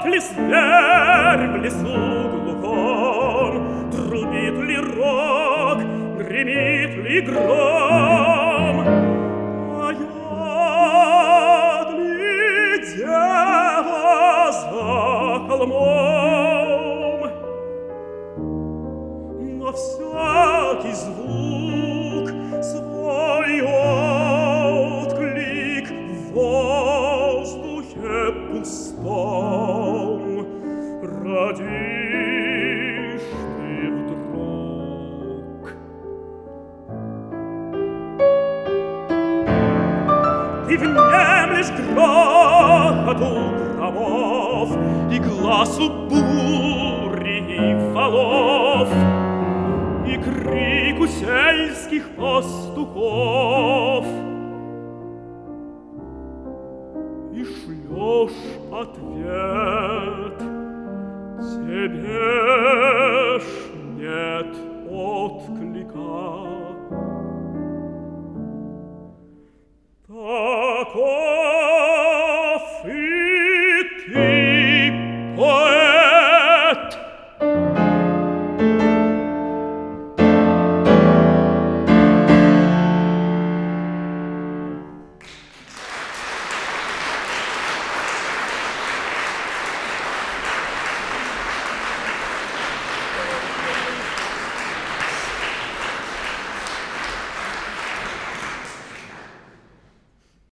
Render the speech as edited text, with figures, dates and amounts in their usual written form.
ли зверь в лесу глухом, трубит ли рог, гремит ли гром, поет ли дева за холмом. Но всякий звук свой отклик в воздухе пустом родишь ты вдруг. Ты внемлешь грохоту громов и гласу бури и валов, и крику сельских пастухов, и шлёшь ответ: тебе ж нет отклика.